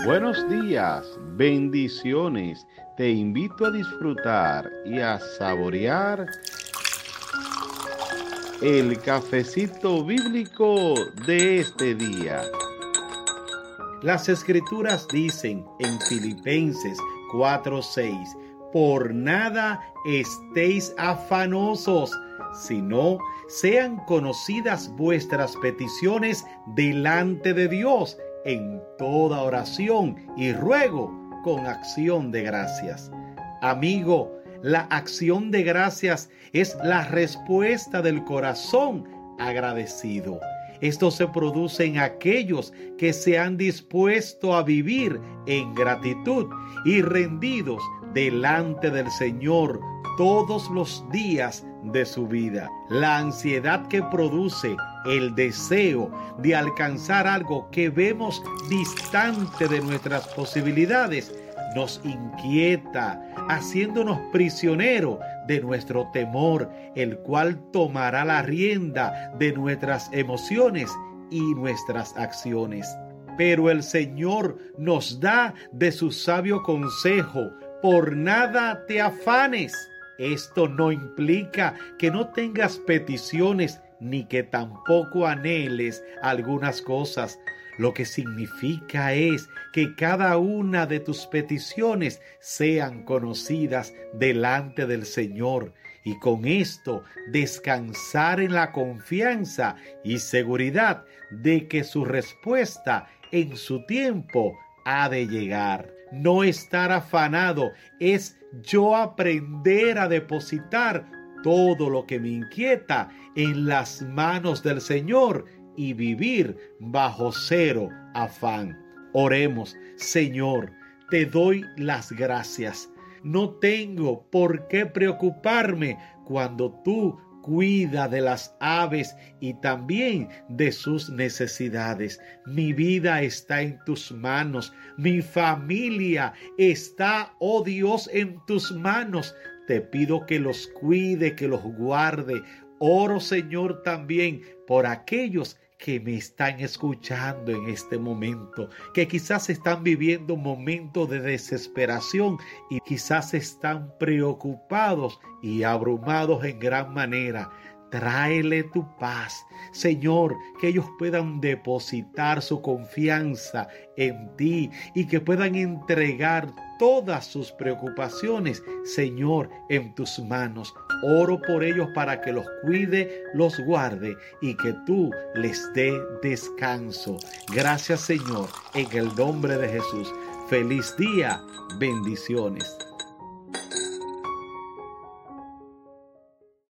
Buenos días, bendiciones. Te invito a disfrutar y a saborear el cafecito bíblico de este día. Las Escrituras dicen en Filipenses 4:6: por nada estéis afanosos, sino sean conocidas vuestras peticiones delante de Dios en toda oración y ruego con acción de gracias. Amigo, la acción de gracias es la respuesta del corazón agradecido. Esto se produce en aquellos que se han dispuesto a vivir en gratitud y rendidos delante del Señor todos los días de su vida. La ansiedad que produce el deseo de alcanzar algo que vemos distante de nuestras posibilidades nos inquieta, haciéndonos prisioneros de nuestro temor, el cual tomará la rienda de nuestras emociones y nuestras acciones. Pero el Señor nos da de su sabio consejo: por nada te afanes. Esto no implica que no tengas peticiones ni que tampoco anheles algunas cosas. Lo que significa es que cada una de tus peticiones sean conocidas delante del Señor, y con esto descansar en la confianza y seguridad de que su respuesta en su tiempo ha de llegar. No estar afanado es yo aprender a depositar todo lo que me inquieta en las manos del Señor y vivir bajo cero afán. Oremos. Señor, te doy las gracias. No tengo por qué preocuparme cuando tú cuida de las aves y también de sus necesidades. Mi vida está en tus manos. Mi familia está, oh Dios, en tus manos. Te pido que los cuide, que los guarde. Oro, Señor, también por aquellos que me están escuchando en este momento, que quizás están viviendo un momento de desesperación y quizás están preocupados y abrumados en gran manera. Tráele tu paz, Señor, que ellos puedan depositar su confianza en ti y que puedan entregar todas sus preocupaciones, Señor, en tus manos. Oro por ellos para que los cuide, los guarde y que tú les dé descanso. Gracias, Señor, en el nombre de Jesús. Feliz día, bendiciones.